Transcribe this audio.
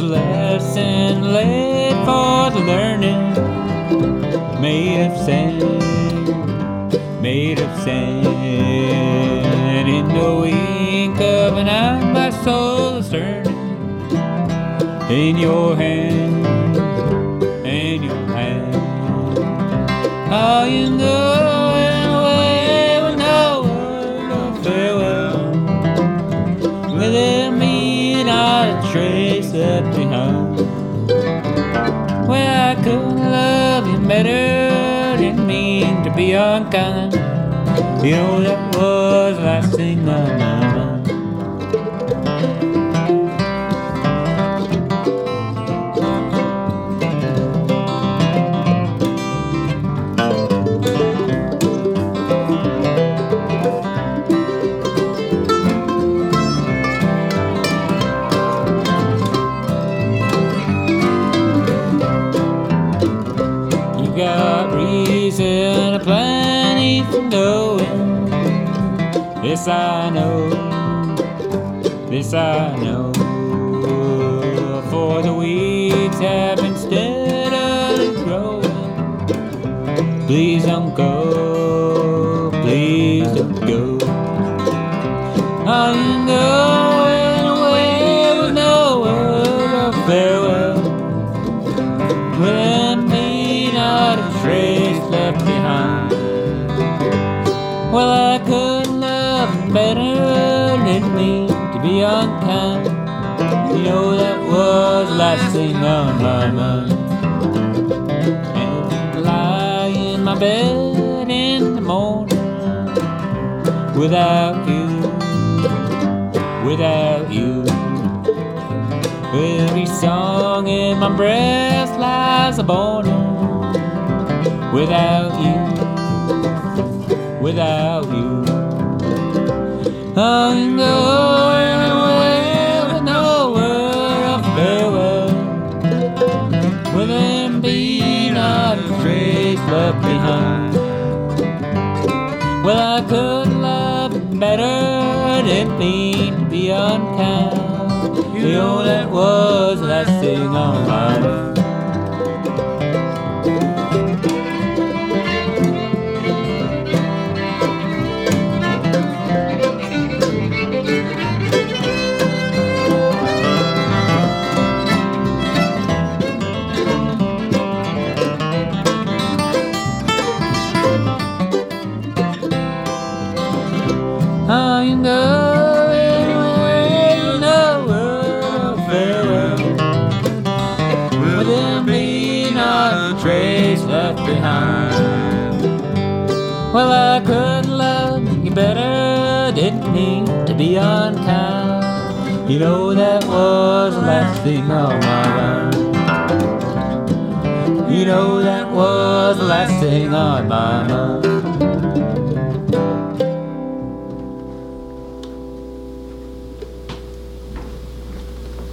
lesson laid for the learning, made of sand, made of sand. In the wink of an eye, my soul is turning in your hand, in your hand. Are you going away with no word of farewell? Will there be not a trace left behind? Well, I couldn't love you better, didn't mean to be unkind. You know that was the last thing on my mind. Got reason plenty for knowing. This I know, this I know. For the weeds have been steadily growing. Please don't go, please don't go. I'm going away with no word of farewell. Will be not a trace left behind. Well, I couldn't love you better, didn't mean to be unkind. You know that was the last thing on my mind. And lie in my bed in the morning without you, without you. Every song in my breast lies a mourning. Without you, without you. I'm going away with no word of farewell. Will there be not a trace left behind? Well, I could love you better, didn't mean to be unkind. You know that was the last thing on my mind. I'm going away with no word of farewell. Will there be not a trace left behind? Well, I could love you better, didn't mean to be unkind. You know that was the last thing on my mind. You know that was the last thing on my mind.